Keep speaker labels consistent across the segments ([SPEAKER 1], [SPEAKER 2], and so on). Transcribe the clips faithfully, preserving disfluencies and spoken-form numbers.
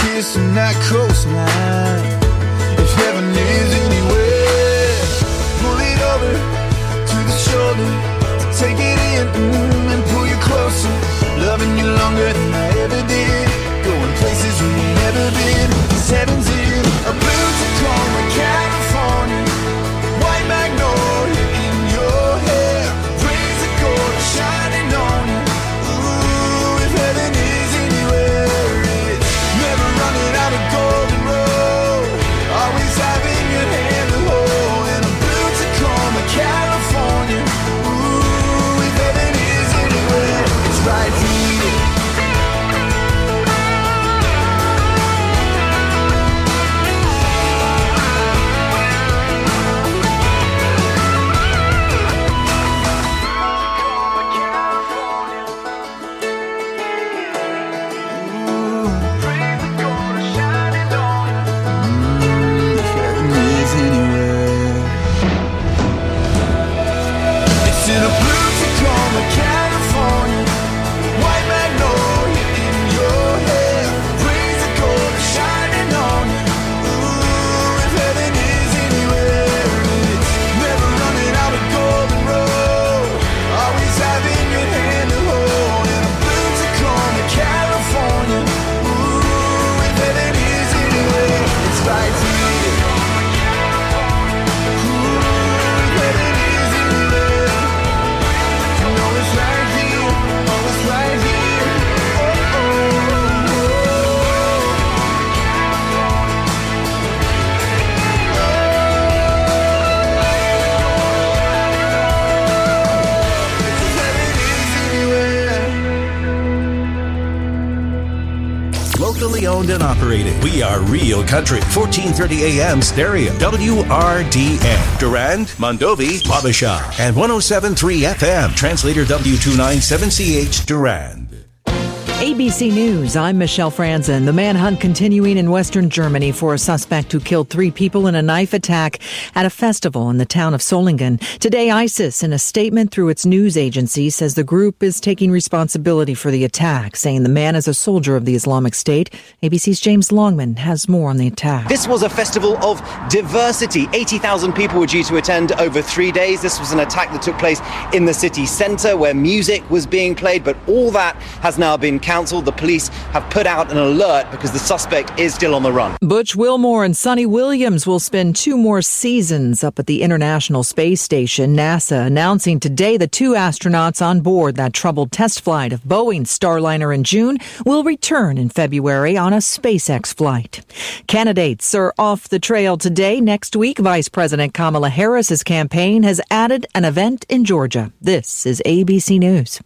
[SPEAKER 1] kiss on that coastline. If heaven is anywhere, pull it over to the shoulder, take it in mm, and pull you closer. Loving you longer than I ever did, going places we ain't never been. Cause heaven's in a blue Tacoma, California, white magnolia in your hair, rays of gold shining on you. Ooh, if heaven is anywhere, it's never running out of golden road, always having your hand to hold. In a blue Tacoma, California, ooh, if heaven is anywhere, it's right here.
[SPEAKER 2] Owned and operated. We are Real Country, fourteen thirty A M stereo, W R D N, Durand, Mondovi, Wabasha, and one oh seven point three F M, translator W two ninety-seven C H, Durand.
[SPEAKER 3] A B C News, I'm Michelle Franzen. The manhunt continuing in western Germany for a suspect who killed three people in a knife attack at a festival in the town of Solingen. Today, ISIS, in a statement through its news agency, says the group is taking responsibility for the attack, saying the man is a soldier of the Islamic State. A B C's James Longman has more on the attack.
[SPEAKER 4] This was a festival of diversity. eighty thousand people were due to attend over three days. This was an attack that took place in the city centre where music was being played, but all that has now been cancelled. The police have put out an alert because the suspect is still on the run.
[SPEAKER 3] Butch Wilmore and Sonny Williams will spend two more seasons up at the International Space Station. NASA announcing today the two astronauts on board that troubled test flight of Boeing's Starliner in June will return in February on a SpaceX flight. Candidates are off the trail today. Next week, Vice President Kamala Harris's campaign has added an event in Georgia. This is A B C News.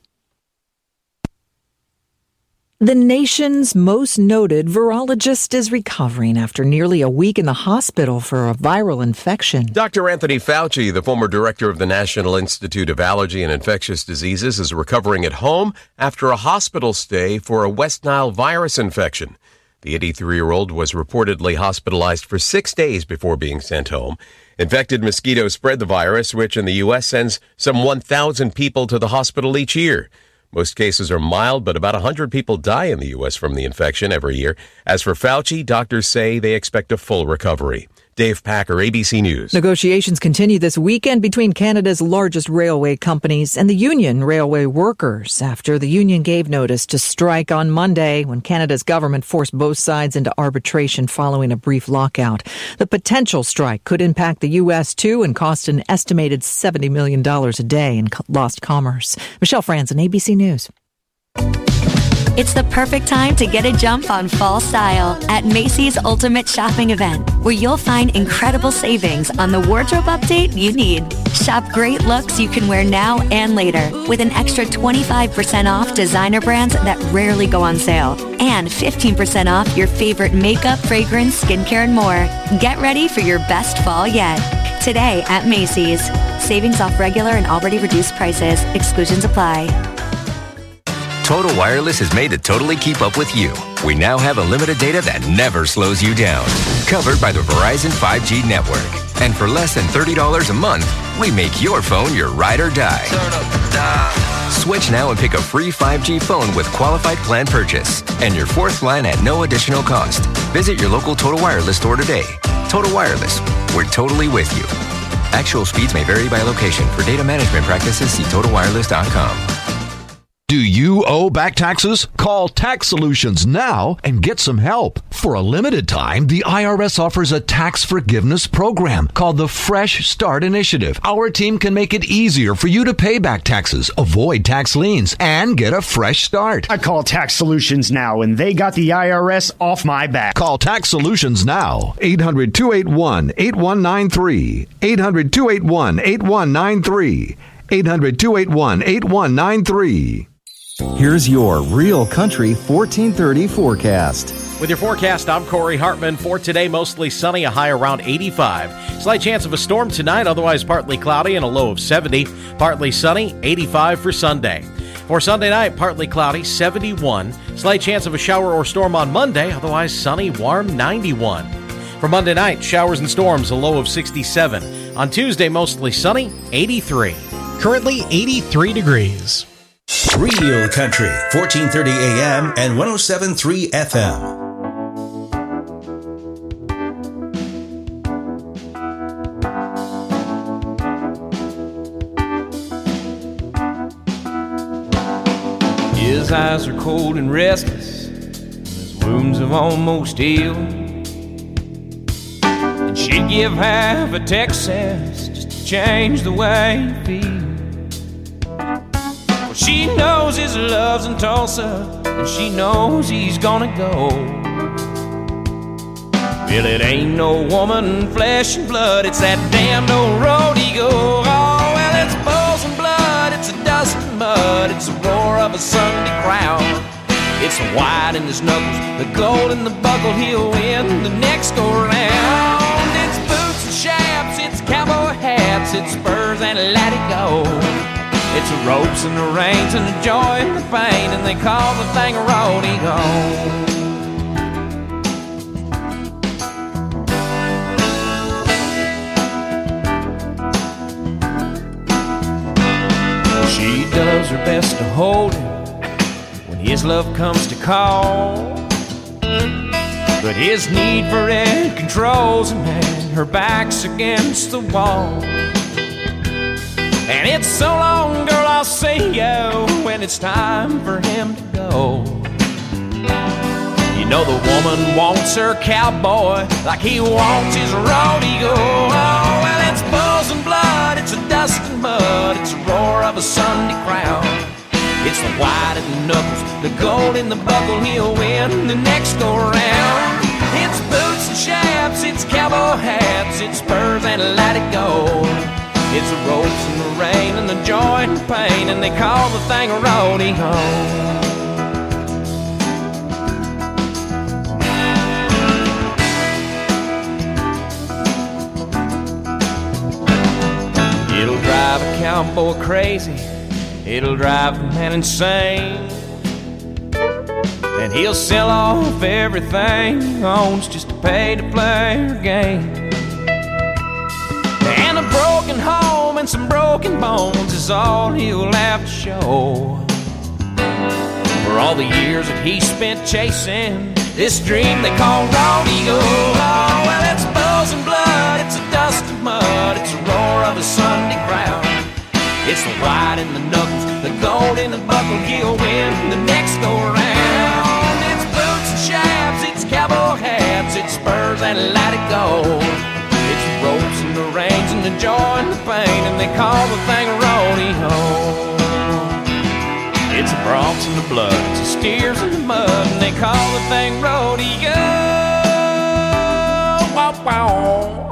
[SPEAKER 3] The nation's most noted virologist is recovering after nearly a week in the hospital for a viral infection.
[SPEAKER 5] Doctor Anthony Fauci, the former director of the National Institute of Allergy and Infectious Diseases, is recovering at home after a hospital stay for a West Nile virus infection. The eighty-three-year-old was reportedly hospitalized for six days before being sent home. Infected mosquitoes spread the virus, which in the U S sends some one thousand people to the hospital each year. Most cases are mild, but about one hundred people die in the U S from the infection every year. As for Fauci, doctors say they expect a full recovery. Dave Packer, A B C News.
[SPEAKER 3] Negotiations continue this weekend between Canada's largest railway companies and the union railway workers after the union gave notice to strike on Monday when Canada's government forced both sides into arbitration following a brief lockout. The potential strike could impact the U S too and cost an estimated seventy million dollars a day in lost commerce. Michelle Franzen, A B C News.
[SPEAKER 6] It's the perfect time to get a jump on fall style at Macy's Ultimate Shopping Event, where you'll find incredible savings on the wardrobe update you need. Shop great looks you can wear now and later with an extra twenty-five percent off designer brands that rarely go on sale and fifteen percent off your favorite makeup, fragrance, skincare, and more. Get ready for your best fall yet. Today at Macy's. Savings off regular and already reduced prices. Exclusions apply.
[SPEAKER 7] Total Wireless is made to totally keep up with you. We now have unlimited data that never slows you down. Covered by the Verizon five G network. And for less than thirty dollars a month, we make your phone your ride or die. Turn up the dial. Switch now and pick a free five G phone with qualified plan purchase. And your fourth line at no additional cost. Visit your local Total Wireless store today. Total Wireless. We're totally with you. Actual speeds may vary by location. For data management practices, see total wireless dot com.
[SPEAKER 8] Do you owe back taxes? Call Tax Solutions now and get some help. For a limited time, the I R S offers a tax forgiveness program called the Fresh Start Initiative. Our team can make it easier for you to pay back taxes, avoid tax liens, and get a fresh start.
[SPEAKER 9] I call Tax Solutions now, and they got the I R S off my back.
[SPEAKER 8] Call Tax Solutions now. eight hundred, two eight one, eight one nine three. eight hundred, two eight one, eight one nine three. eight hundred, two eight one, eight one nine three.
[SPEAKER 10] Here's your Real Country fourteen thirty forecast.
[SPEAKER 11] With your forecast, I'm Corey Hartman. For today, mostly sunny, a high around eighty-five. Slight chance of a storm tonight, otherwise partly cloudy and a low of seventy. Partly sunny, eighty-five for Sunday. For Sunday night, partly cloudy, seventy-one. Slight chance of a shower or storm on Monday, otherwise sunny, warm, ninety-one. For Monday night, showers and storms, a low of sixty-seven. On Tuesday, mostly sunny, eighty-three.
[SPEAKER 12] Currently eighty-three degrees.
[SPEAKER 2] Real Country, fourteen thirty A M and one oh seven point three F M.
[SPEAKER 13] His eyes are cold and restless, his wounds have almost healed. And she'd give half a Texas just to change the way you feel. She knows his love's in Tulsa, and she knows he's gonna go. Well, it ain't no woman, flesh and blood, it's that damned old road he go. Oh, well, it's bulls and blood, it's a dust and mud, it's the roar of a Sunday crowd. It's the white in his knuckles, the gold in the buckle, he'll win the next go round. It's boots and chaps, it's cowboy hats, it's spurs and let it go. It's the ropes and the reins and the joy and the pain, and they call the thing a rodeo. She does her best to hold him when his love comes to call, but his need for it controls him, and her back's against the wall. And it's so long, girl, I'll see you when it's time for him to go. You know the woman wants her cowboy like he wants his rodeo. Oh, well, it's bulls and blood, it's a dust and mud, it's the roar of a Sunday crowd. It's the white in the knuckles, the gold in the buckle, he'll win the next go round. It's boots and chaps, it's cowboy hats, it's spurs and let it go. It's the ropes and the rain and the joy and the pain, and they call the thing a rodeo. It'll drive a cowboy crazy, it'll drive a man insane, and he'll sell off everything he owns just to pay to play her game. And a broken home and some broken bones is all he'll have to show for all the years that he spent chasing this dream they call rodeo. Oh, well, it's bulls and blood, it's a dust and mud, it's the roar of a Sunday crowd. It's the white in the knuckles, the gold in the buckle, he'll win the next go round. It's boots and chaps, it's cowboy hats, it's spurs and let it go. It's the ropes and the reins and the joy and the pain, and they call the thing a rodeo. It's the broncs and the blood, it's the steers and the mud, and they call the thing rodeo. Wow, wow.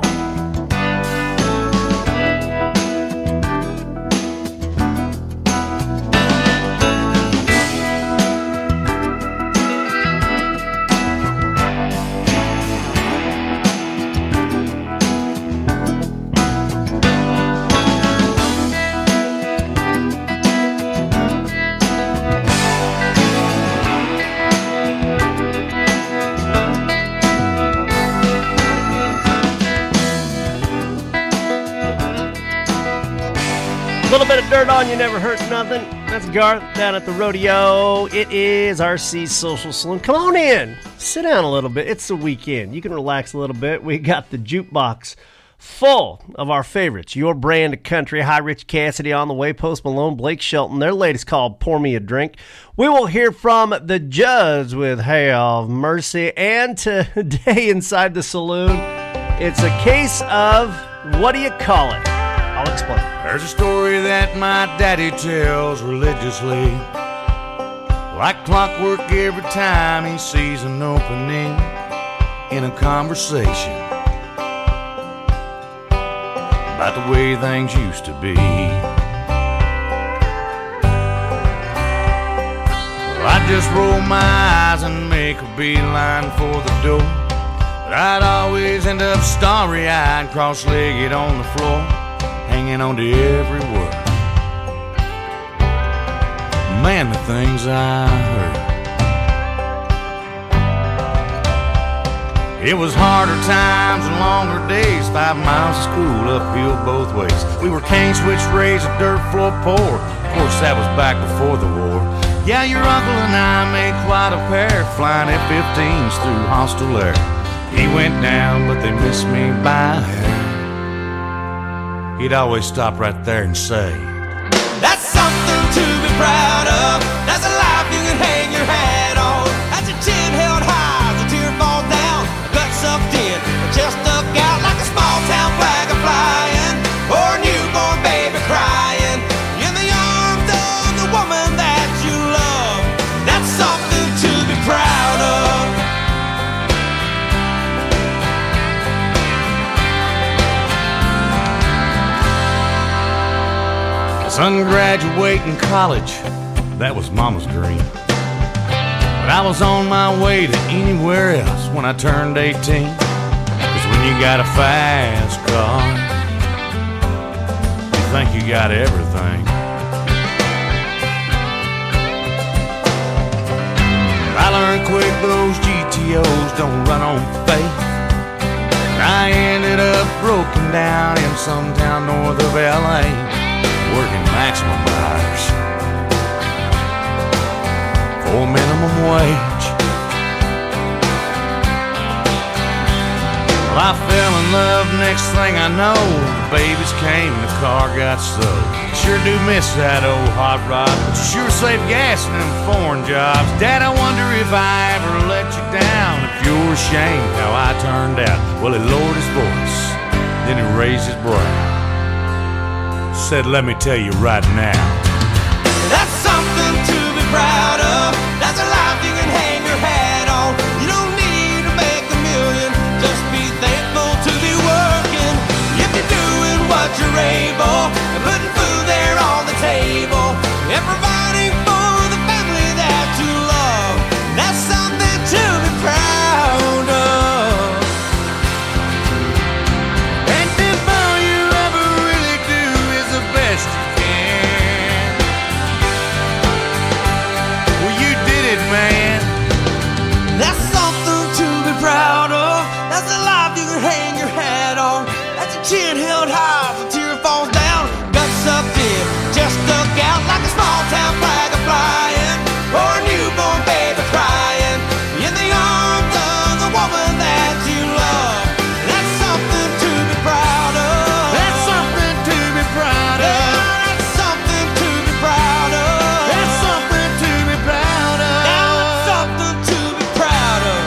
[SPEAKER 14] Dirt on You Never Hurts Nothing. That's Garth down at the rodeo. It is R C's Social Saloon. Come on in. Sit down a little bit. It's the weekend. You can relax a little bit. We got the jukebox full of our favorites. Your brand of country. Hi, Rich Cassidy on the way. Post Malone, Blake Shelton. Their latest called Pour Me a Drink. We will hear from the Judds with Have Mercy. And today inside the saloon, it's a case of what do you call it? I'll explain.
[SPEAKER 15] There's a story that my daddy tells religiously, like clockwork every time he sees an opening in a conversation about the way things used to be. Well, I just roll my eyes and make a beeline for the door, but I'd always end up starry-eyed, cross-legged on the floor, hanging on to every word. Man, the things I heard. It was harder times and longer days, five miles of school uphill both ways. We were cane switch raised, a dirt floor poor. Of course, that was back before the war. Yeah, your uncle and I made quite a pair, flying F fifteens through hostile air. He went down, but they missed me by a hair. He'd always stop right there and say,
[SPEAKER 16] that's something to be proud of. That's a life you can hang your hat on. That's a chin held high, the tear falls down, gut sucked in, chest stuck out like a small town flag a flying, or a newborn baby crying in the arms of the woman that you love. That's something to be proud of.
[SPEAKER 15] Son graduating college, that was Mama's dream. But I was on my way to anywhere else when I turned eighteen. Cause when you got a fast car, you think you got everything. I learned quick those G T Os don't run on faith. I ended up broken down in some town north of L A, working maximum hours for minimum wage. Well, I fell in love, next thing I know, the babies came and the car got sold. Sure do miss that old hot rod, but you sure save gas in them foreign jobs. Dad, I wonder if I ever let you down, if you're ashamed how I turned out. Well, he lowered his voice, then he raised his brow, said, let me tell you right now,
[SPEAKER 16] that's something to be proud of. That's a life you can hang your hat on. You don't need to make a million, just be thankful to be working. If you're doing what you're able, and putting food there on the table, and providing for the family that you love, that's something to be proud of.
[SPEAKER 15] And if all you ever really do is the best you can, well, you did it, man.
[SPEAKER 16] That's something to be proud of. That's a life you can hang your hat on. That's a chin held high, the tear falls down, gut sucked in, chest stuck out like a small town flag a flying, or a newborn baby crying in the arms of the woman that you love. That's something to be proud of.
[SPEAKER 15] That's something to be proud of.
[SPEAKER 16] Yeah, that's something to be proud of.
[SPEAKER 15] That's something to be proud of.
[SPEAKER 16] Now it's something to be proud of.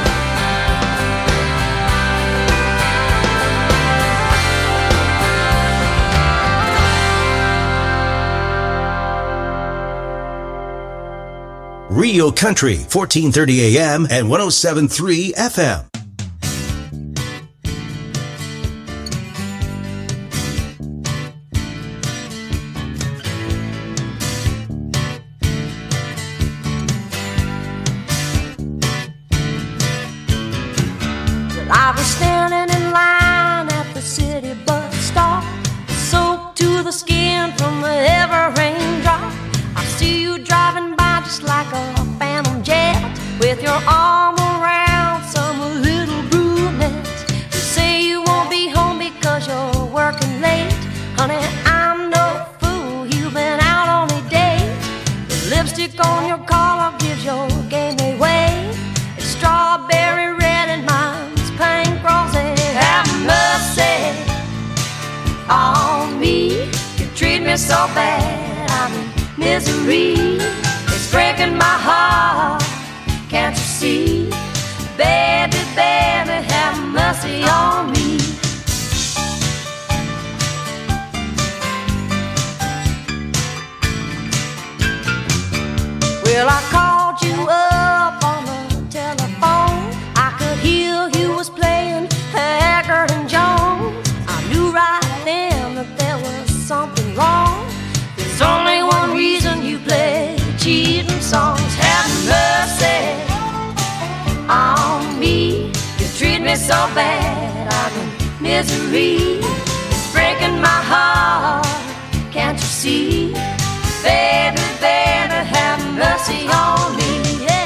[SPEAKER 2] Rio Country, fourteen thirty A M and one oh seven point three F M.
[SPEAKER 17] I was standing in line at the city bus stop, soaked to the skin from the heavy raindrop. I see you driving by just like a phantom jet, with your arm around some little brunette. You say you won't be home because you're working late. Honey, I'm no fool, you've been so bad, I'm in misery. It's breaking my heart, can't you see? Baby, baby, have mercy on me. Well, I called you up on the telephone. I could hear you was playing Haggard and Jones. I knew right then that there was something wrong. There's only one reason you play cheating songs. Have mercy on me. You treat me so bad, I'm in misery. It's breaking my heart, can't you see? Baby, baby, have mercy on me, yeah.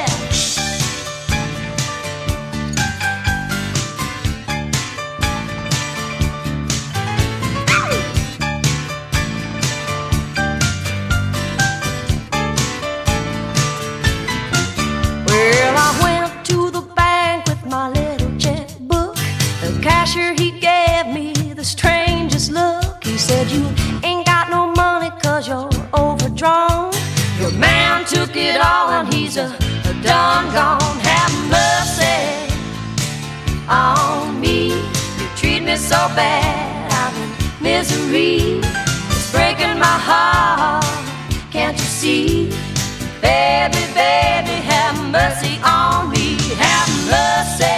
[SPEAKER 17] Well, I went to the bank with my little checkbook. The cashier, he gave me the strangest look. He said, you ain't got no money 'cause you're overdrawn. Your man took it all and he's a, a done gone. Have mercy on me. You treat me so bad, I'm in misery. It's breaking my heart, can't you see? Baby, baby, have mercy on me. Have mercy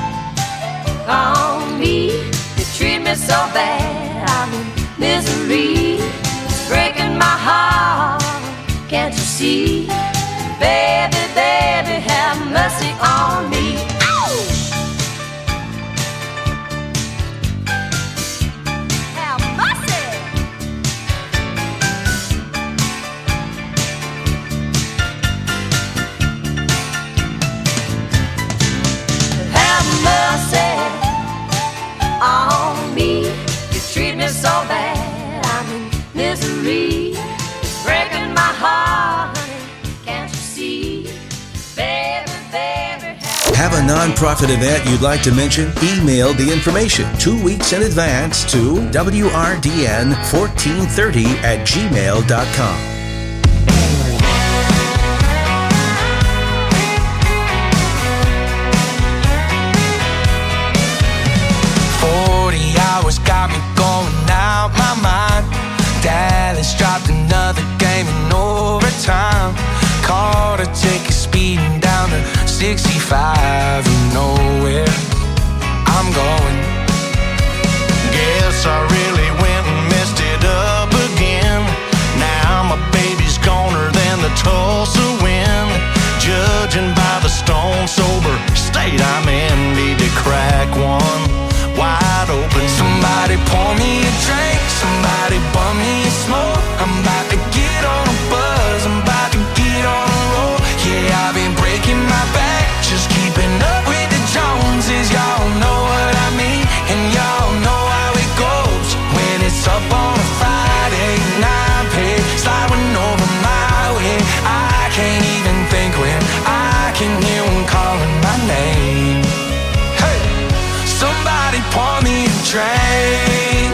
[SPEAKER 17] on me. You treat me so bad, I'm in misery. It's breaking my heart, can't you see? Baby, baby, have mercy on me. Ow! Have mercy. Have mercy on me. You treat me so bad, I'm in misery. It's breaking my heart, honey, can't you see? Baby, baby, have
[SPEAKER 2] Have a nonprofit event you'd like to mention? Email the information two weeks in advance to W R D N fourteen thirty at gmail dot com.
[SPEAKER 18] forty hours got me going out my mind. Dallas dropped another game in overtime. Caught a ticket speeding down to sixty-five. You know where I'm going.
[SPEAKER 15] Guess I really went and messed it up again. Now my baby's goner than the Tulsa wind. Judging by the stone sober state I'm in, need to crack one wide open.
[SPEAKER 18] Somebody pour me a drink, somebody bum me a smoke. I'm about to get on a buzz, I'm about to get on a roll. Yeah, I've been breaking my back, just keeping up with the Joneses. Y'all know what I mean, and y'all know how it goes. When it's up on a Friday night, pay sliding over my way. I can't even think when I can hear them calling my name. Hey, somebody pour me a drink,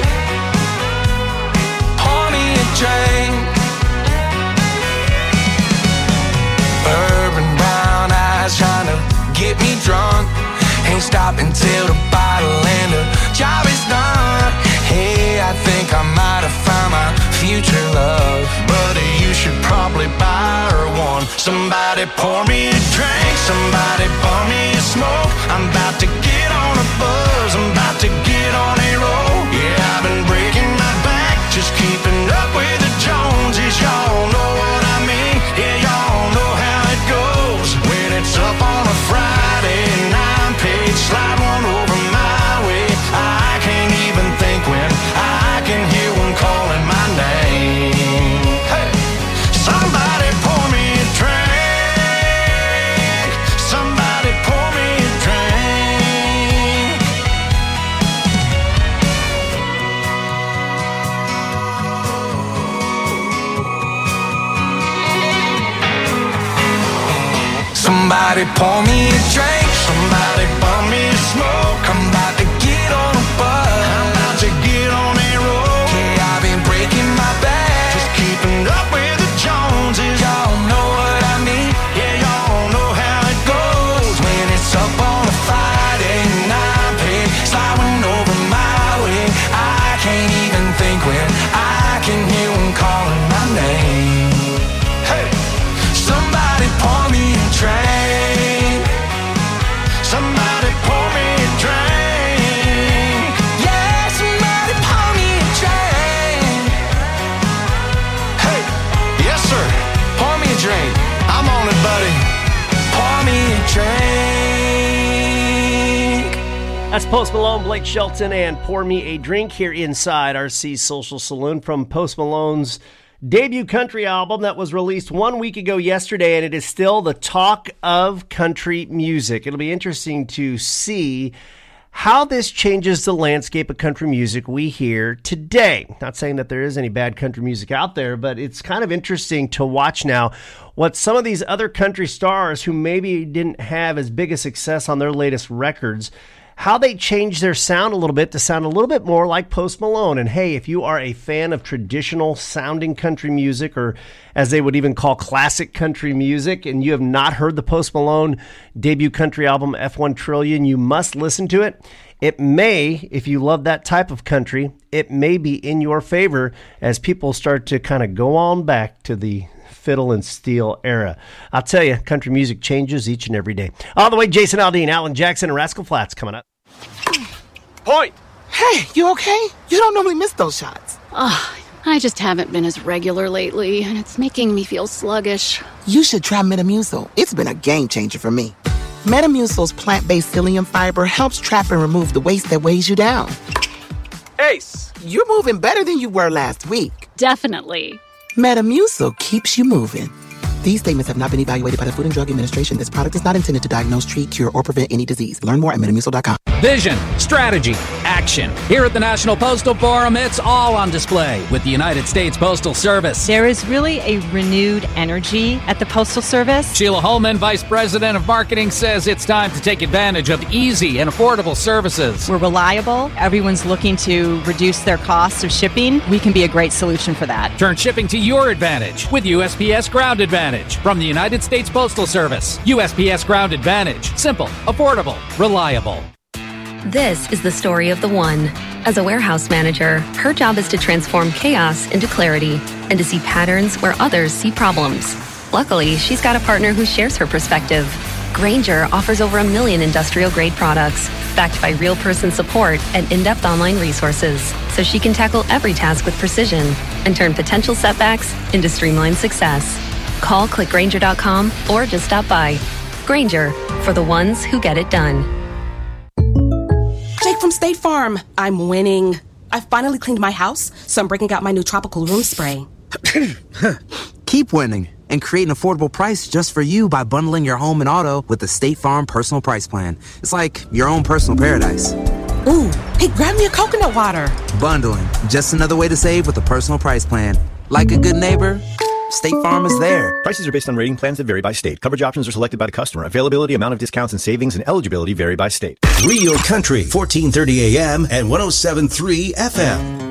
[SPEAKER 18] pour me a drink. Urban brown eyes trying to get me drunk. Ain't stopping till the bottle and the job is done. Hey, I think I might have found my future love.
[SPEAKER 15] Buddy, you should probably buy her one. Somebody pour me a drink, somebody pour me a smoke. I'm about to get on a buzz, I'm about to get on a roll. Yeah, I've been breaking my back, just keeping up with the Joneses. Y'all know what I mean, yeah, y'all know how it goes. When it's up on a Friday nine page, slide one over my way. I can't even think when I can hear one calling my name. Hey, somebody pour me a drink, somebody pour me a drink.
[SPEAKER 18] Somebody pour me a drink, somebody pour me a smoke. I'm about to get on a buzz, I'm about to get on a roll. Yeah, I've been breaking my back, just
[SPEAKER 14] That's Post Malone, Blake Shelton, and Pour Me a Drink here inside R C's Social Saloon from Post Malone's debut country album that was released one week ago yesterday, and it is still the talk of country music. It'll be interesting to see how this changes the landscape of country music we hear today. Not saying that there is any bad country music out there, but it's kind of interesting to watch now what some of these other country stars who maybe didn't have as big a success on their latest records, how they changed their sound a little bit to sound a little bit more like Post Malone. And hey, if you are a fan of traditional sounding country music, or as they would even call classic country music, and you have not heard the Post Malone debut country album F one Trillion, you must listen to it. It may, if you love that type of country, it may be in your favor as people start to kind of go on back to the fiddle and steel era. I'll tell you, country music changes each and every day. All the way, Jason Aldean, Alan Jackson, and Rascal Flatts coming up. Point!
[SPEAKER 19] Hey, you okay? You don't normally miss those shots.
[SPEAKER 20] Oh, I just haven't been as regular lately, and it's making me feel sluggish.
[SPEAKER 19] You should try Metamucil. It's been a game changer for me. Metamucil's plant-based psyllium fiber helps trap and remove the waste that weighs you down. Ace, you're moving better than you were last week.
[SPEAKER 20] Definitely.
[SPEAKER 19] Metamucil keeps you moving. These statements have not been evaluated by the Food and Drug Administration. This product is not intended to diagnose, treat, cure, or prevent any disease. Learn more at metamucil dot com.
[SPEAKER 21] Vision, strategy, action. Here at the National Postal Forum, it's all on display with the United States Postal Service.
[SPEAKER 22] There is really a renewed energy at the Postal Service.
[SPEAKER 21] Sheila Holman, Vice President of Marketing, says it's time to take advantage of easy and affordable services.
[SPEAKER 22] We're reliable. Everyone's looking to reduce their costs of shipping. We can be a great solution for that.
[SPEAKER 21] Turn shipping to your advantage with U S P S Ground Advantage. From the United States Postal Service. U S P S Ground Advantage. Simple, affordable, reliable.
[SPEAKER 6] This is the story of the one. As a warehouse manager, her job is to transform chaos into clarity and to see patterns where others see problems. Luckily, she's got a partner who shares her perspective. Grainger offers over a million industrial-grade products, backed by real-person support and in-depth online resources, so she can tackle every task with precision and turn potential setbacks into streamlined success. Call click grainger dot com or just stop by. Grainger, for the ones who get it done.
[SPEAKER 23] Jake from State Farm. I'm winning. I finally cleaned my house, so I'm breaking out my new tropical room spray.
[SPEAKER 24] Keep winning and create an affordable price just for you by bundling your home and auto with the State Farm Personal Price Plan. It's like your own personal paradise.
[SPEAKER 23] Ooh, hey, grab me a coconut water.
[SPEAKER 24] Bundling, just another way to save with a personal price plan. Like a good neighbor, State Farm is there.
[SPEAKER 25] Prices are based on rating plans that vary by state. Coverage options are selected by the customer. Availability, amount of discounts and savings, and eligibility vary by state.
[SPEAKER 2] Real Country, fourteen thirty A M and one oh seven point three F M.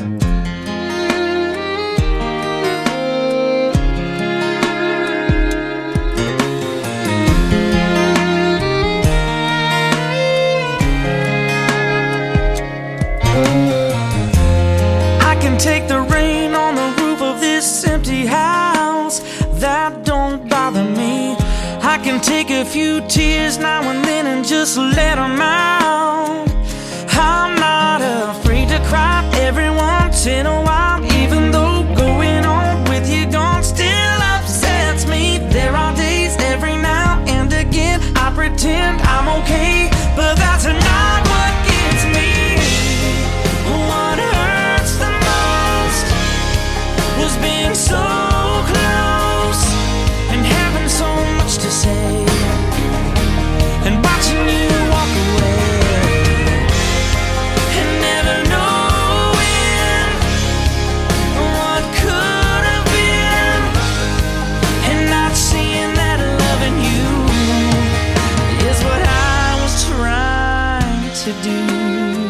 [SPEAKER 18] Take the rain on the roof of this empty house. That don't bother me. I can take a few tears now and then and just let them out. I'm not afraid to cry every once in a while, even though going on with you gone still upsets me. There are days every now and again I pretend I'm okay, but that's not what gets me. What hurts the most was being so close and having so much to say and watching you walk away and never knowing what could have been and not seeing that loving you is what I was trying to do.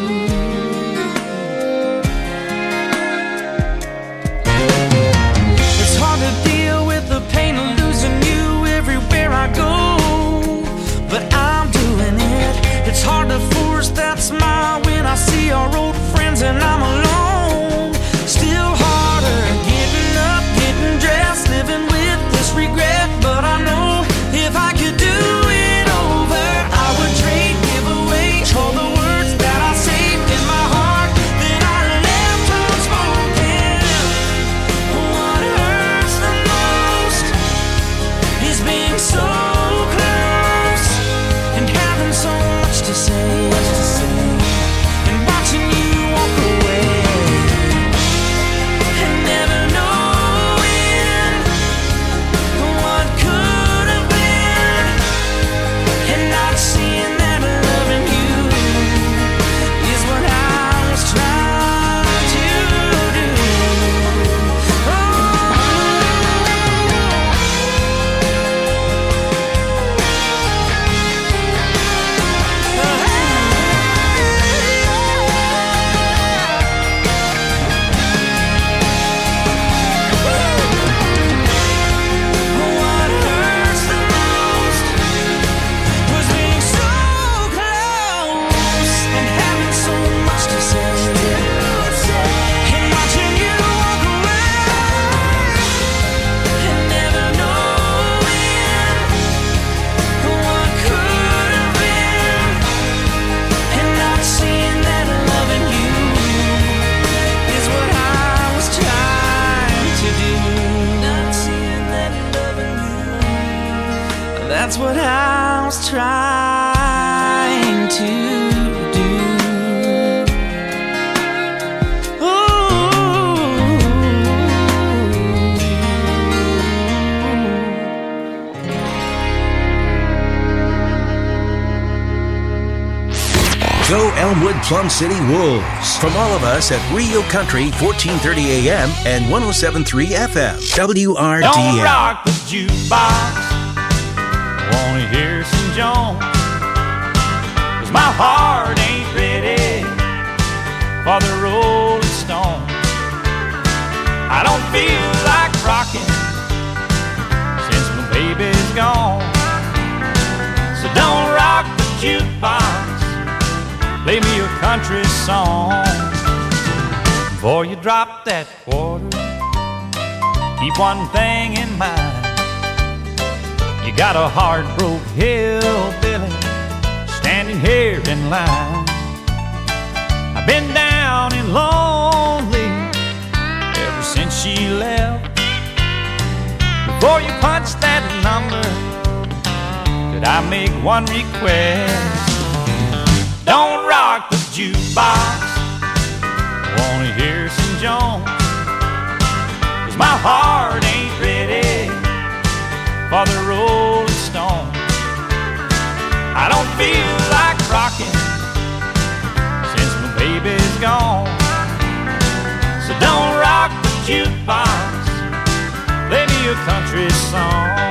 [SPEAKER 18] It's hard to force that smile when I see our old friends and I'm alone. Still harder getting up, getting dressed, living with this regret. But I know if I could do it over, I would trade, give away all the words that I was trying to do.
[SPEAKER 2] Go Elmwood Plum City Wolves. From all of us at Rio Country, fourteen thirty A M and ten seventy-three F M. W R D N.
[SPEAKER 13] Don't rock the jukebox. Wanna hear some Jones. Cause my heart ain't ready for the Rolling Stones. I don't feel like rocking since my baby's gone. So don't rock the jukebox. Play me a country song. Before you drop that quarter, keep one thing in mind. You got a heart-broke hillbilly standing here in line. I've been down and lonely ever since she left. Before you punch that number, could I make one request? Don't rock the jukebox. Wanna hear some Jones. Cause my heart ain't ready for the Rolling Stones. I don't feel like rocking since my baby's gone. So don't rock the jukebox. Play me a country song.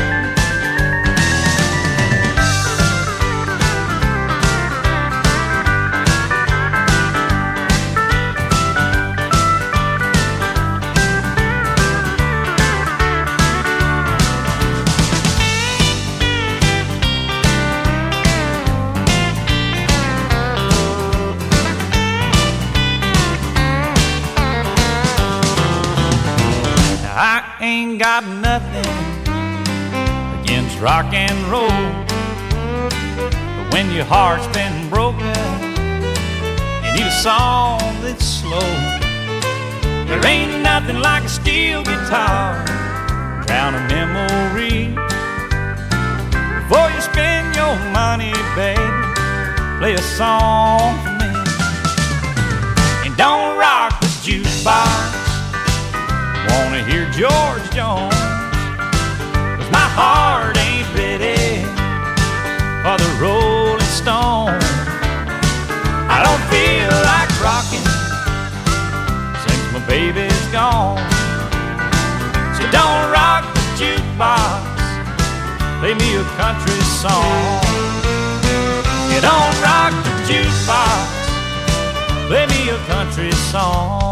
[SPEAKER 13] I ain't got nothing against rock and roll, but when your heart's been broken, you need a song that's slow. There ain't nothing like a steel guitar, drown a memory. Before you spend your money, baby, play a song for me. And don't rock the jukebox. Wanna hear George Jones. Cause my heart ain't ready for the Rolling Stones. I don't feel like rocking since my baby's gone. So don't rock the jukebox. Play me a country song. You don't rock the jukebox. Play me a country song.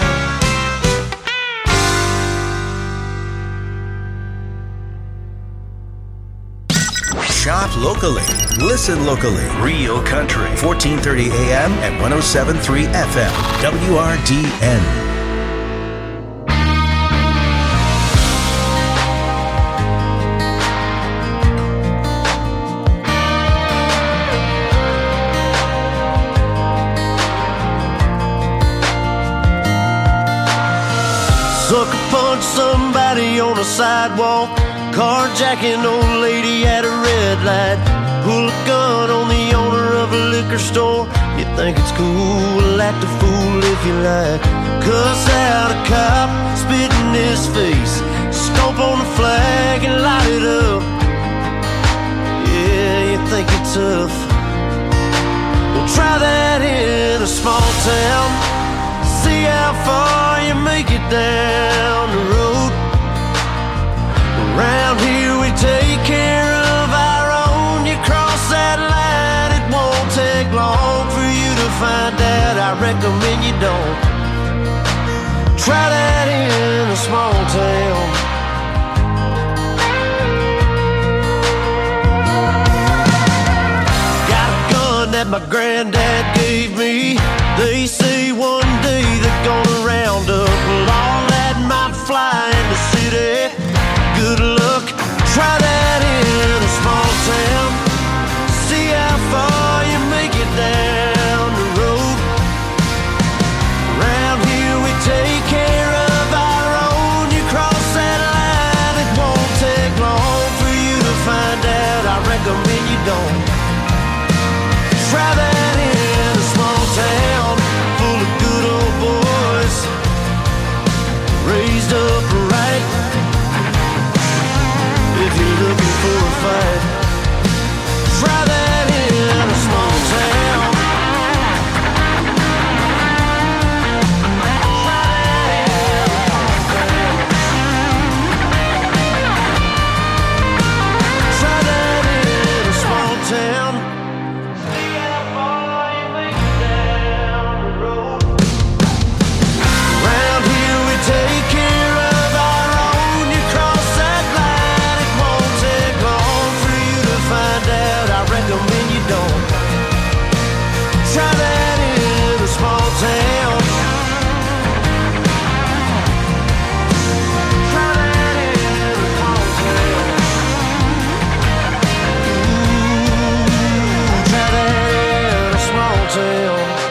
[SPEAKER 2] Shop locally. Listen locally. Rio Country. fourteen thirty A M and ten seventy-three F M. W R D N.
[SPEAKER 1] Sucker punch somebody on the sidewalk. Carjacking old lady at a red light. Pull a gun on the owner of a liquor store. You think it's cool, act a fool if you like. Cuss out a cop, spit in his face. Stomp on the flag and light it up. Yeah, you think you're tough. Well, try that in a small town. See how far you make it down the road. Around here we take care of our own. You cross that line, it won't take long for you to find out. I recommend you don't. Try that in a small town. Got a gun that my granddad gave me. They say one day they're gonna round up all that might fly in the city. Good luck, try that in a small town. See how far you make it down the road. Around here we take care of our own. You cross that line, it won't take long for you to find out. I recommend town.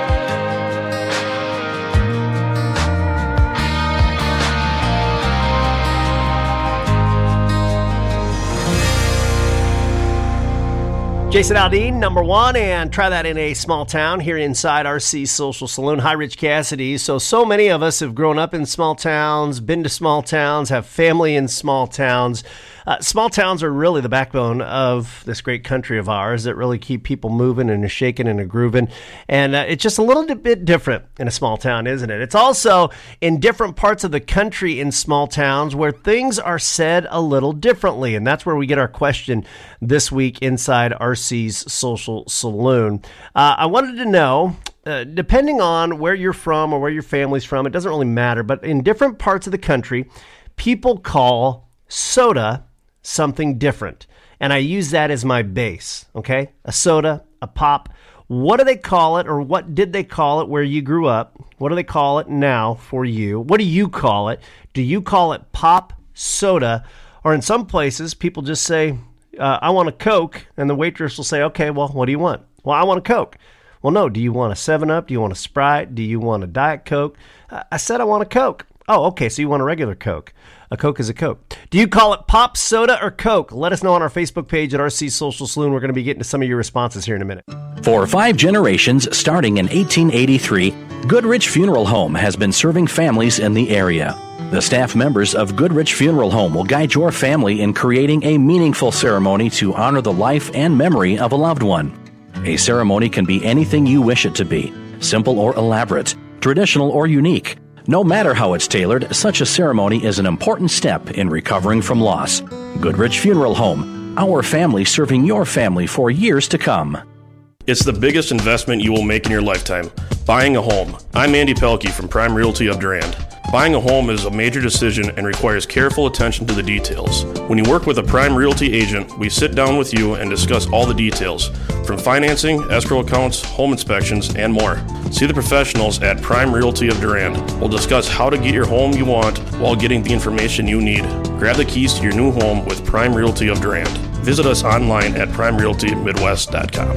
[SPEAKER 14] Jason Aldean, number one, and Try That in a Small Town here inside R C Social Saloon. Hi, Rich Cassidy. So, so many of us have grown up in small towns, been to small towns, have family in small towns. Uh, small towns are really the backbone of this great country of ours that really keep people moving and shaking and a grooving. And uh, it's just a little bit different in a small town, isn't it? It's also in different parts of the country in small towns where things are said a little differently. And that's where we get our question this week inside R C's Social Saloon. Uh, I wanted to know, uh, depending on where you're from or where your family's from, it doesn't really matter, but in different parts of the country, people call soda something different. And I use that as my base, okay? A soda, a pop. What do they call it, or what did they call it where you grew up? What do they call it now for you? What do you call it? Do you call it pop, soda, or in some places, people just say, uh, I want a Coke, and the waitress will say, okay, well, what do you want? Well, I want a Coke. Well, no, do you want a seven up? Do you want a Sprite? Do you want a Diet Coke? Uh, I said I want a Coke. Oh, okay, so you want a regular Coke. A Coke is a Coke. Do you call it pop, soda, or Coke? Let us know on our Facebook page at R C Social Saloon. We're going to be getting to some of your responses here in a minute.
[SPEAKER 3] For five generations, starting in eighteen eighty-three, Goodrich Funeral Home has been serving families in the area. The staff members of Goodrich Funeral Home will guide your family in creating a meaningful ceremony to honor the life and memory of a loved one. A ceremony can be anything you wish it to be, simple or elaborate, traditional or unique. No matter how it's tailored, such a ceremony is an important step in recovering from loss. Goodrich Funeral Home, our family serving your family for years to come.
[SPEAKER 4] It's the biggest investment you will make in your lifetime, buying a home. I'm Andy Pelkey from Prime Realty of Durand. Buying a home is a major decision and requires careful attention to the details. When you work with a Prime Realty agent, we sit down with you and discuss all the details, from financing, escrow accounts, home inspections, and more. See the professionals at Prime Realty of Durand. We'll discuss how to get your home you want while getting the information you need. Grab the keys to your new home with Prime Realty of Durand. Visit us online at prime realty midwest dot com.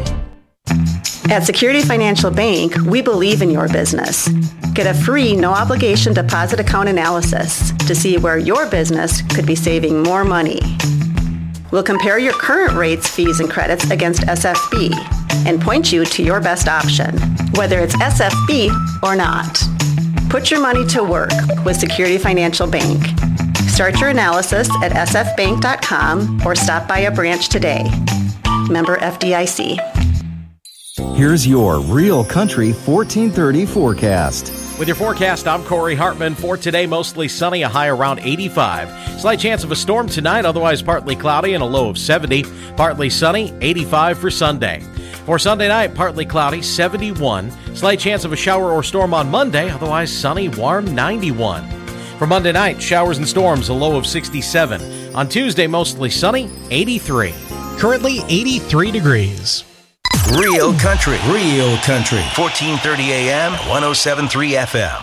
[SPEAKER 5] At Security Financial Bank, we believe in your business. Get a free, no-obligation deposit account analysis to see where your business could be saving more money. We'll compare your current rates, fees, and credits against S F B and point you to your best option, whether it's S F B or not. Put your money to work with Security Financial Bank. Start your analysis at s f bank dot com or stop by a branch today. Member F D I C.
[SPEAKER 10] Here's your Real Country fourteen thirty forecast.
[SPEAKER 11] With your forecast, I'm Corey Hartman. For today, mostly sunny, a high around eighty-five. Slight chance of a storm tonight, otherwise partly cloudy and a low of seventy. Partly sunny, eighty-five for Sunday. For Sunday night, partly cloudy, seventy-one. Slight chance of a shower or storm on Monday, otherwise sunny, warm, ninety-one. For Monday night, showers and storms, a low of sixty-seven. On Tuesday, mostly sunny, eighty-three.
[SPEAKER 12] Currently eighty-three degrees.
[SPEAKER 2] Real Country, Real Country, fourteen thirty A M, one oh seven point three F M.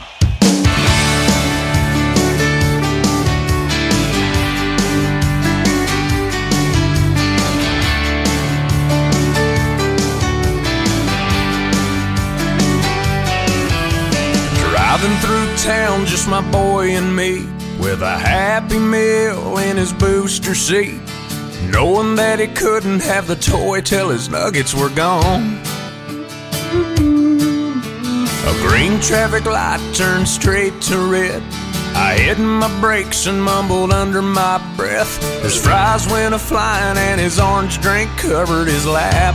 [SPEAKER 18] Driving through town, just my boy and me, with a Happy Meal in his booster seat, knowing that he couldn't have the toy till his nuggets were gone. A green traffic light turned straight to red. I hit my brakes and mumbled under my breath. His fries went a-flying and his orange drink covered his lap.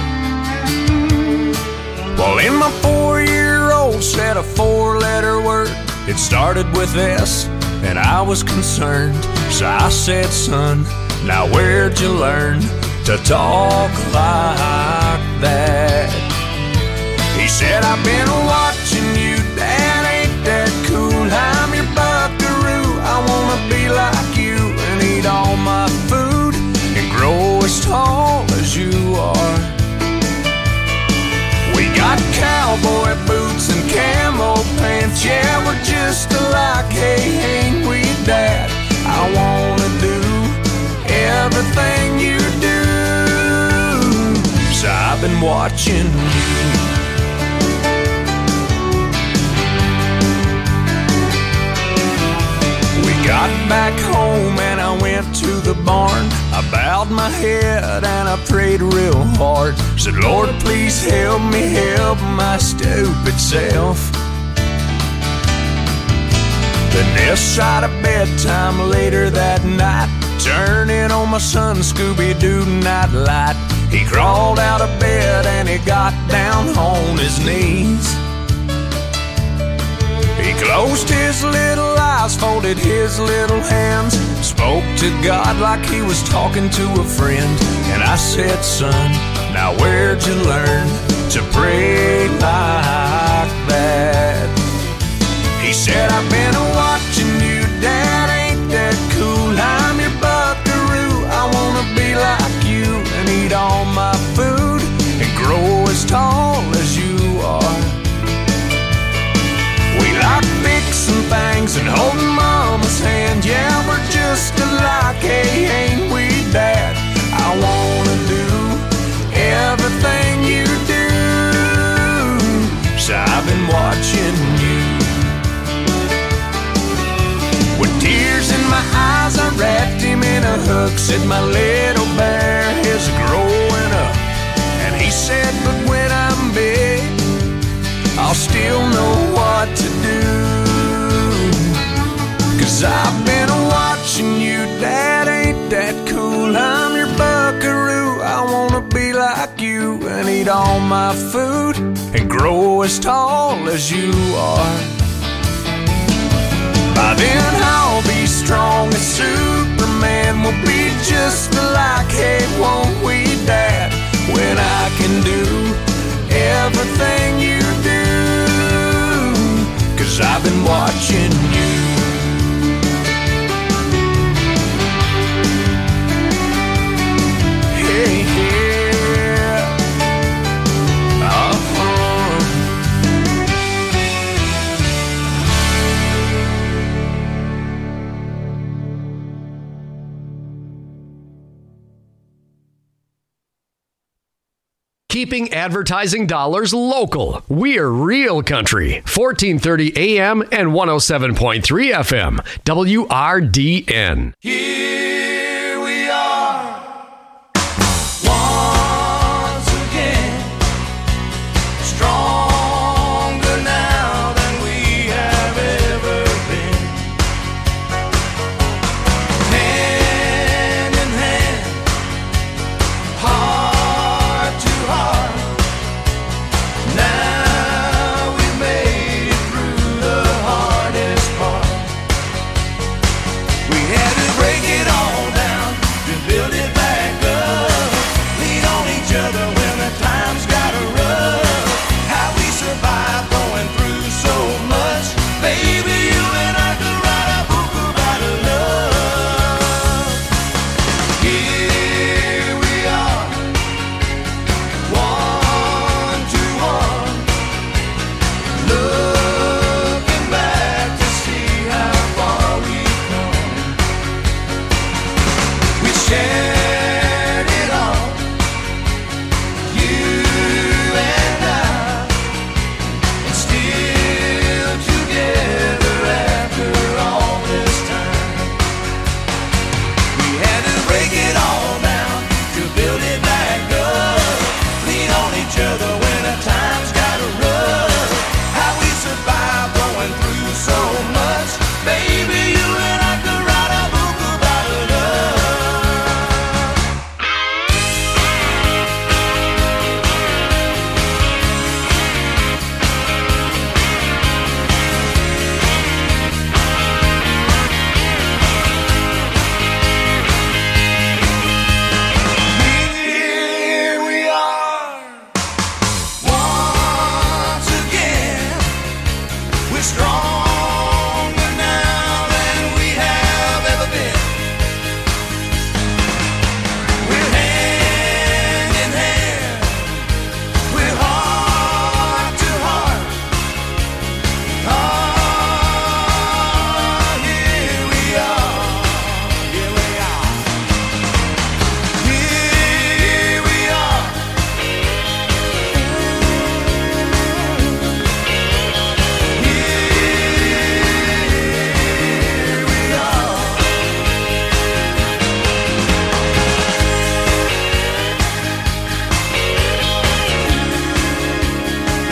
[SPEAKER 18] Well, in my four-year-old said a four-letter word. It started with S, and I was concerned. So I said, son, now where'd you learn to talk like that? He said, I've been watching you, Dad, ain't that cool? I'm your buckaroo, I wanna be like you and eat all my food and grow as tall as you are. We got cowboy boots and camo pants, yeah, we're just alike, hey, ain't we, Dad? I wanna do everything you do. So I've been watching you.
[SPEAKER 13] back home and I went to the barn. I bowed my head and I prayed real hard. Said, Lord, please help me help my stupid self. Then this side of bedtime later that night, turning on my son Scooby-Doo nightlight. He crawled out of bed and he got down on his knees. He closed his little eyes, folded his little hands, spoke to God like he was talking to a friend. And I said, son, now where'd you learn to pray like that? He said, I've been watching you, Dad, ain't that cool? I'm your buckaroo, I wanna be like you and eat all my food and grow as tall as you are. We like fixing things and holding Mama's hand. Yeah, we're just alike, hey, ain't we, Dad? I wanna do everything you do. So I've been watching you. With tears in my eyes, I wrapped him in a hug. Said my little bear is growing up. And he said, but when I'm big, I'll still know what to do. Cause I've been watching you, Dad, ain't that cool? I'm your buckaroo, I wanna be like you and eat all my food and grow as tall as you are. By then I'll be strong as Superman. We'll be just alike, hey, won't we, Dad? When I can do everything you do. Cause I've been watching you. Hey, yeah. Uh-huh.
[SPEAKER 7] Keeping advertising dollars local. We're Real Country, fourteen thirty A M and one oh seven point three F M, W R D N.
[SPEAKER 18] Here we are, once again, stronger now than we have ever been. Hand in hand, heart to heart. Now we made it through the hardest part. We had to break it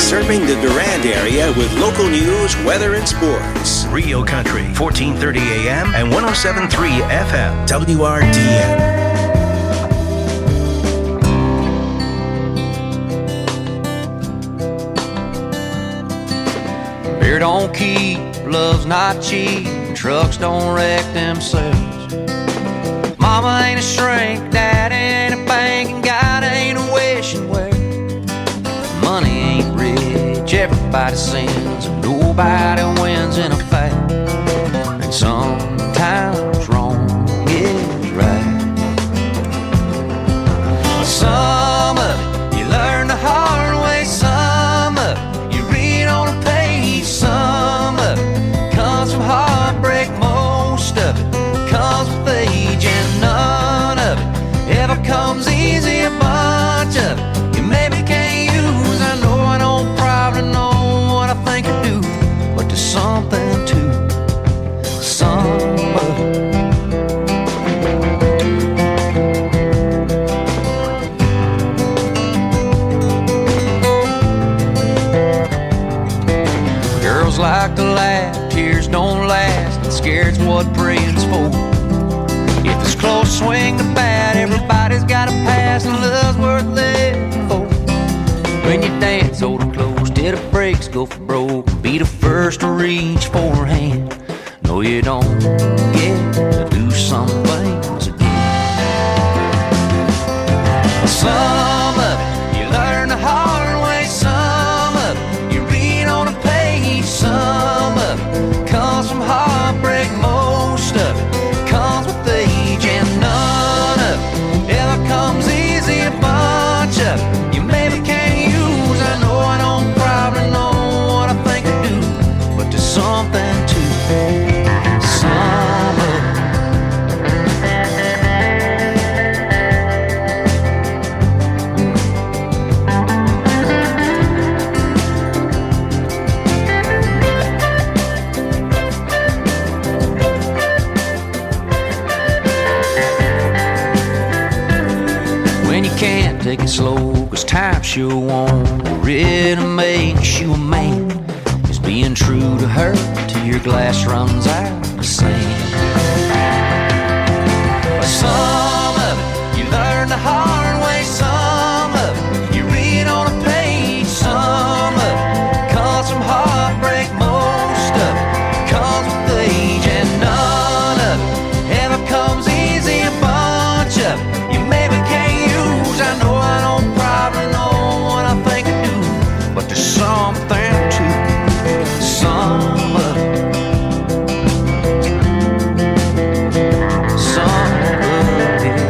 [SPEAKER 2] serving the Durand area with local news, weather, and sports. Rio Country, fourteen thirty A M and one oh seven point three F M, W R D N.
[SPEAKER 13] Beer don't keep, love's not cheap, trucks don't wreck themselves. Mama ain't a shrink, dad ain't a bank, and God ain't a wishing well. Money ain't rich, everybody sins, and nobody wins in a fight. And sometimes wrong is right. Some of it you learn the hard way, some of it you read on a page, some of it comes from heartbreak, most of it comes with age, and none of it ever comes easy. A bunch of it you maybe can't use. I know I don't probably know what I think I do, but there's something to some of it. Girls like to laugh, tears don't last, and scared's what praying's for. If it's close, swing the bat, everybody's got a pass, and love's worth living for. When you dance, hold her close till the brakes go for broke. Be the first to reach for her hand. No, you don't get to do some things again. Some of it you learn the hard way, some of it you read on a page, some of it comes from heartbreak, most of it comes with age, and none of it ever comes easy. A bunch of it you maybe can't use. I know I don't probably know what I think I do, but there's something to some of it. When you can't take it slow, cause time sure won't really makes you a man. Is being true to her till your glass runs out of sand. Some of it you learn the hard way, some of it you read on a page, some of it comes from heartbreak, most of it comes with age, and none of it ever comes easy. A bunch of it you maybe can't use. I know I don't probably know what I think I do, but there's something to some of it. Some of it.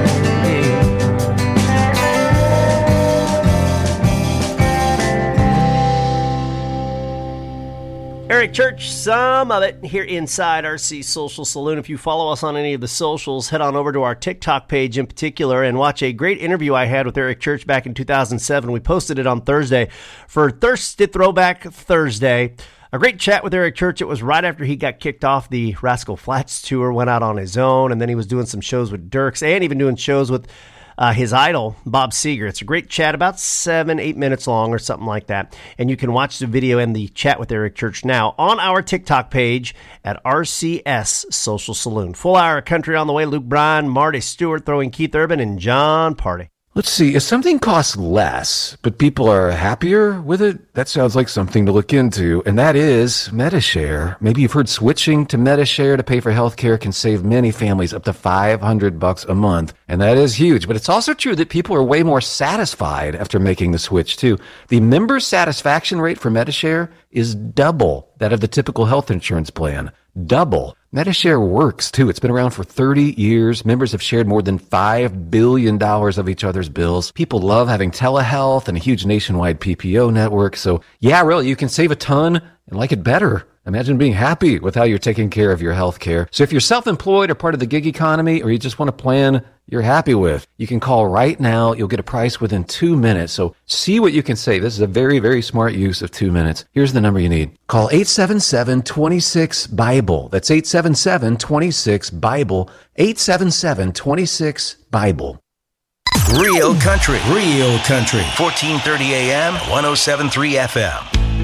[SPEAKER 14] Eric Church, some of it here inside R C Social Saloon. If you follow us on any of the socials, head on over to our TikTok page in particular and watch a great interview I had with Eric Church back in two thousand seven. We posted it on Thursday for Thirsty Throwback Thursday. A great chat with Eric Church. It was right after he got kicked off the Rascal Flatts tour, went out on his own, and then he was doing some shows with Dierks and even doing shows with Uh, his idol, Bob Seger. It's a great chat, about seven, eight minutes long or something like that. And you can watch the video and the chat with Eric Church now on our TikTok page at R C S Social Saloon. Full hour of country on the way. Luke Bryan, Marty Stewart throwing Keith Urban, and John Party.
[SPEAKER 8] Let's see, if something costs less, but people are happier with it, that sounds like something to look into, and that is Medi-Share. Maybe you've heard switching to Medi-Share to pay for healthcare can save many families up to five hundred bucks a month, and that is huge. But it's also true that people are way more satisfied after making the switch, too. The member satisfaction rate for Medi-Share is double that of the typical health insurance plan. Double. Medi-Share works, too. It's been around for thirty years. Members have shared more than five billion dollars of each other's bills. People love having telehealth and a huge nationwide P P O network. So, yeah, really, you can save a ton and like it better. Imagine being happy with how you're taking care of your health care. So if you're self-employed or part of the gig economy, or you just want a plan you're happy with, you can call right now. You'll get a price within two minutes. So see what you can save. This is a very, very smart use of two minutes. Here's the number you need. Call eight seven seven, two six, BIBLE. That's eight seven seven, two six, BIBLE. eight seven seven, two six, BIBLE.
[SPEAKER 2] Real Country. Real Country. fourteen thirty A M, one oh seven point three F M.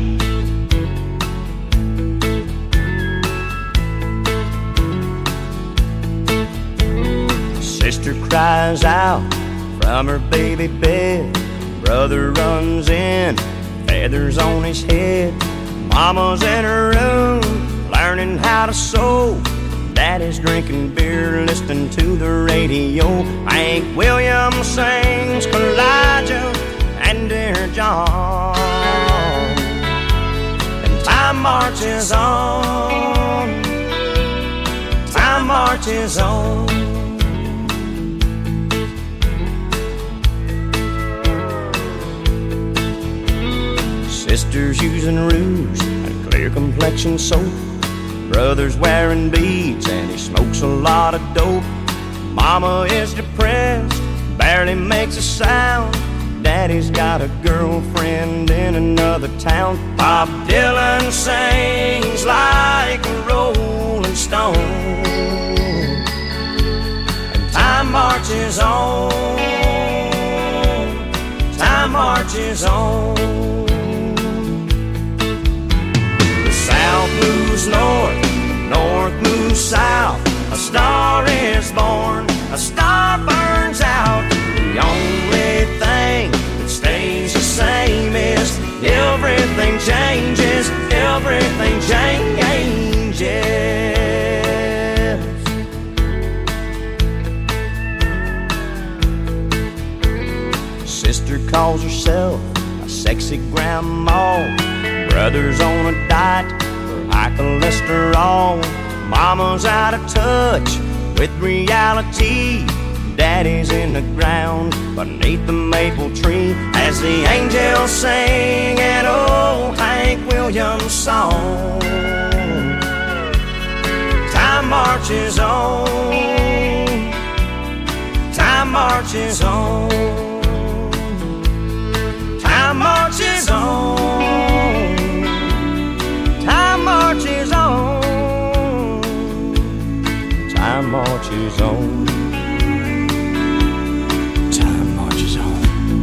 [SPEAKER 1] Sister cries out from her baby bed. Brother runs in, feathers on his head. Mama's in her room, learning how to sew. Daddy's drinking beer, listening to the radio. Hank Williams sings Elijah and Dear John. And time marches on, time marches on. Sister's using rouge and clear complexion soap. Brother's wearing beads and he smokes a lot of dope. Mama is depressed, barely makes a sound. Daddy's got a girlfriend in another town. Bob Dylan sings like a rolling stone. And time marches on, time marches on. South moves north, north moves south. A star is born, a star burns out. The only thing that stays the same is everything changes, everything changes. Sister calls herself a sexy grandma. Brother's on a diet for high cholesterol. Mama's out of touch with reality. Daddy's in the ground beneath the maple tree as the angels sing an old Hank Williams song. Time marches on, time marches on, time marches on. Time marches on, time marches on, time marches on.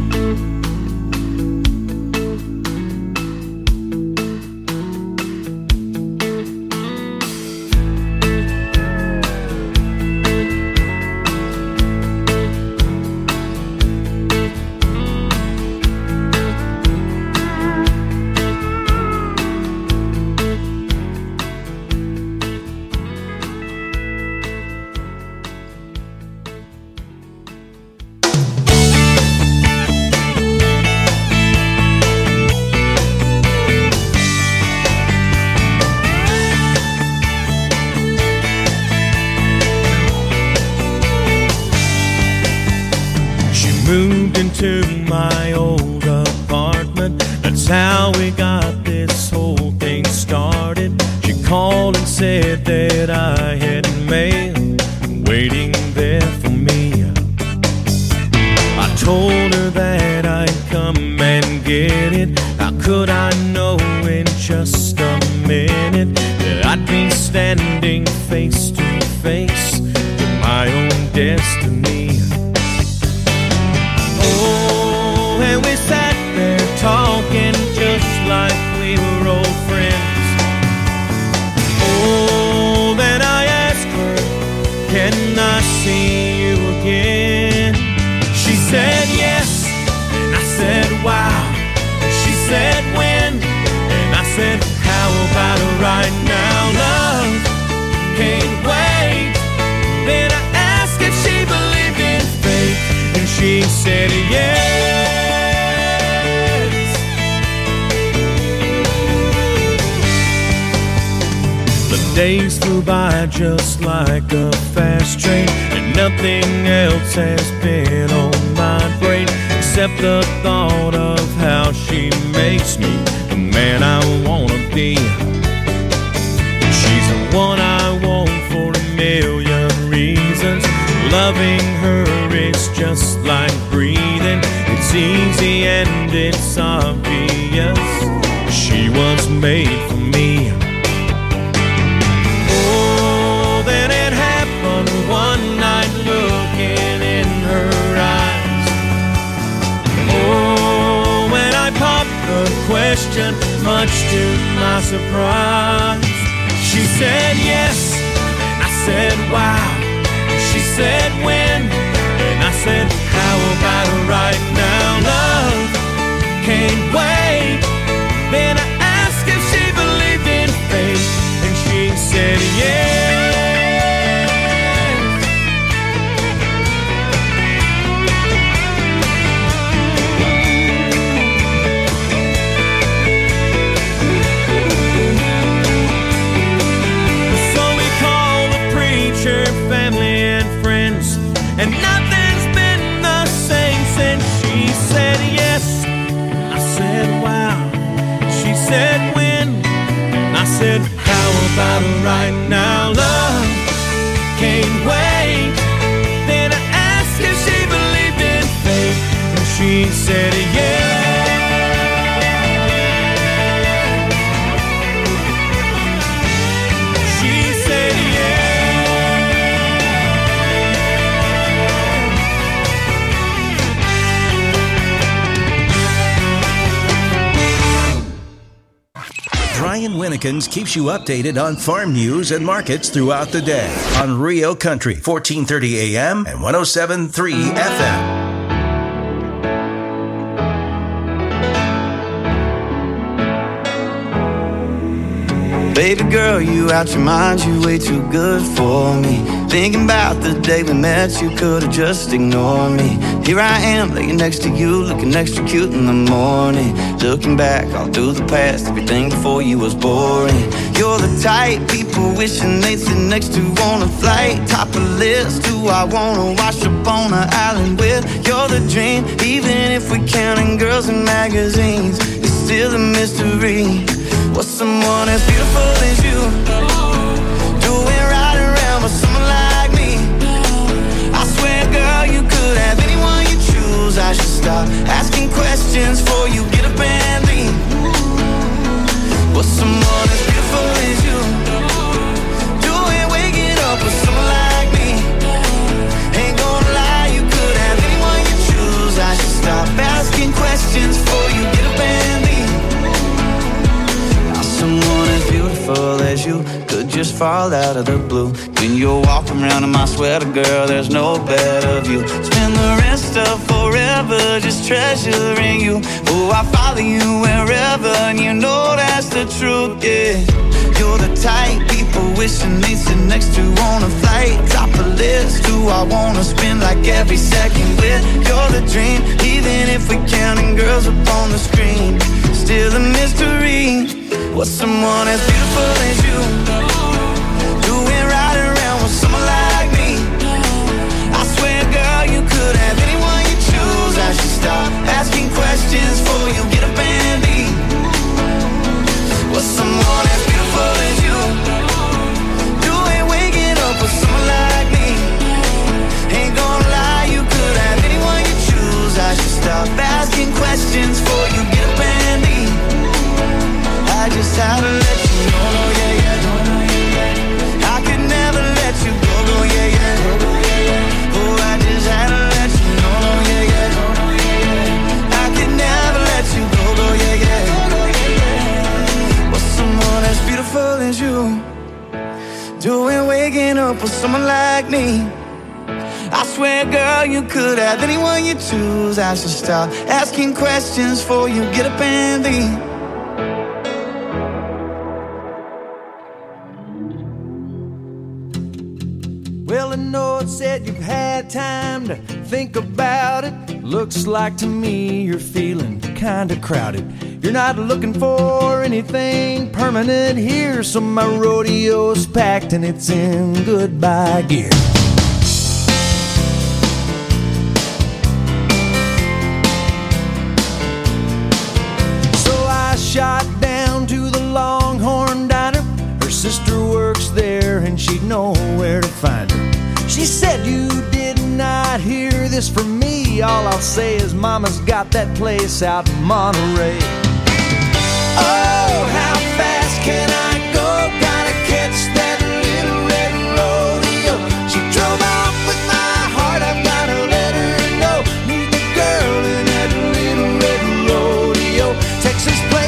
[SPEAKER 9] Moved into my old apartment. That's how we got this whole thing started. She called and said that I had mail waiting there for me. I told her that I'd come and get it. How could I know in just a minute that I'd be standing face to face with my own destiny? Oh, and we sat there talking just like we were old friends. Oh, then I asked her, can I see you again? She said yes, and I said wow. She said when, and I said how about right now? Love can't wait. Then I asked if she believed in fate, and she said yes. The days flew by just like a fast train, and nothing else has been on my brain except the thought of how she makes me the man I wanna be. She's the one I want for a million reasons. Loving her is just like breathing. It's easy and it's obvious. She was made for me. Oh, then it happened one night, looking in her eyes. question, much to my surprise. She said yes, and I said wow. She said when, and I said how about right now? Love can't wait. Then I asked if she believed in fate, and she said yes. And nothing's been the same since she said yes. I said wow. She said when. I said how about right now? Love can't wait. Then I asked if she believed in fate, and she said yes.
[SPEAKER 2] Brian Winnekins keeps you updated on farm news and markets throughout the day on Rio Country, fourteen thirty A M and one oh seven point three F M.
[SPEAKER 15] Baby girl, you out your mind, you way too good for me. Thinking about the day we met, you could've just ignored me. Here I am, laying next to you, looking extra cute in the morning. Looking back all through the past, everything before you was boring. You're the type people wishing they'd sit next to on a flight. Top of the list, who I wanna wash up on an island with. You're the dream, even if we're counting girls in magazines. It's still a mystery. What's someone as beautiful as you doing right around with someone like me? I swear, girl, you could have anyone you choose. I should stop asking questions before you get up and leave. What's someone as beautiful as you doing waking up with someone like me? Ain't gonna lie, you could have anyone you choose. I should stop asking questions before you get up and leave. Someone as beautiful as you could just fall out of the blue. When you're walking around in my sweater, girl, there's no better view. Spend the rest of forever just treasuring you. Oh, I follow you wherever, and you know that's the truth, yeah. You're the type people wishing they'd sit next to on a flight. Top of the list, who I wanna spend like every second with. You're the dream, even if we're counting girls up on the screen. Still a mystery. What's someone as beautiful as you doing right around with someone like me? I swear, girl, you could have anyone you choose. I should stop asking questions before you get up and leave. What's someone as beautiful as you doing waking up with someone like me? Ain't gonna lie, you could have anyone you choose. I should stop asking questions before you get up and leave. I just had to let you know, no, yeah, yeah, no, no, yeah, yeah. I could never let you go, no, yeah, yeah, no, no, yeah, yeah. Oh, I just had to let you know, no, yeah, yeah, no, no, yeah, yeah. I could never let you go, no, yeah, yeah, no, yeah, yeah. What's someone as beautiful as you doing waking up with someone like me? I swear, girl, you could have anyone you choose. I should stop asking questions before you get up and leave.
[SPEAKER 13] Well, I know it said you've had time to think about it. Looks like to me you're feeling kinda crowded. You're not looking for anything permanent here, so my rodeo's packed and it's in goodbye gear. So I shot down to the Longhorn Diner. Her sister works there and she'd know where to find her. She said you did not hear this from me. All I'll say is mama's got that place out in Monterey. Oh, how fast can I go? Gotta catch that little red rodeo. She drove off with my heart, I've gotta let her know. Meet the girl in that little red rodeo. Texas place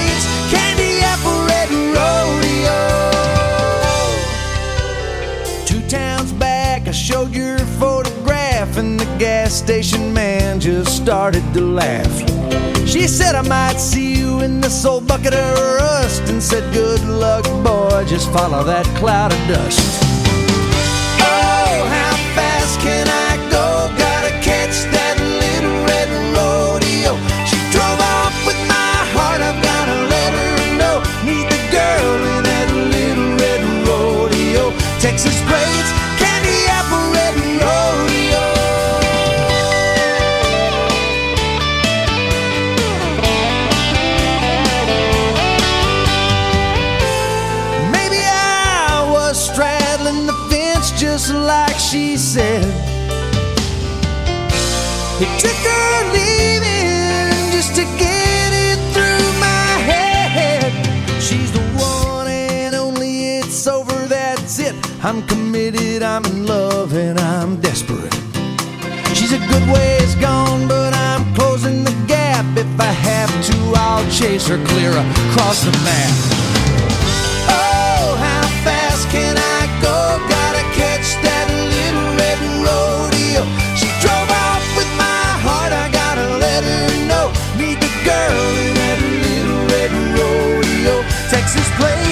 [SPEAKER 16] station man just started to laugh. She said, I might see you in this old bucket of rust, and said, good luck, boy, just follow that cloud of dust. Oh, how fast can I go? Gotta catch that little red rodeo. She drove off with my heart, I've gotta let her know. Meet the girl in that little red rodeo. Texas braids, candy apple red rodeo. Maybe I was straddling the fence just like she said. It took her leaving just to get it through my head. She's the one and only, it's over, that's it. I'm committed, I'm in love, and I'm desperate. She's a good ways gone, but I'm closing the gap. If I have to, I'll chase her clear across the map. Oh, how fast can I go? Gotta catch that little red rodeo. She drove off with my heart, I gotta let her know. Meet the girl in that little red rodeo. Texas place.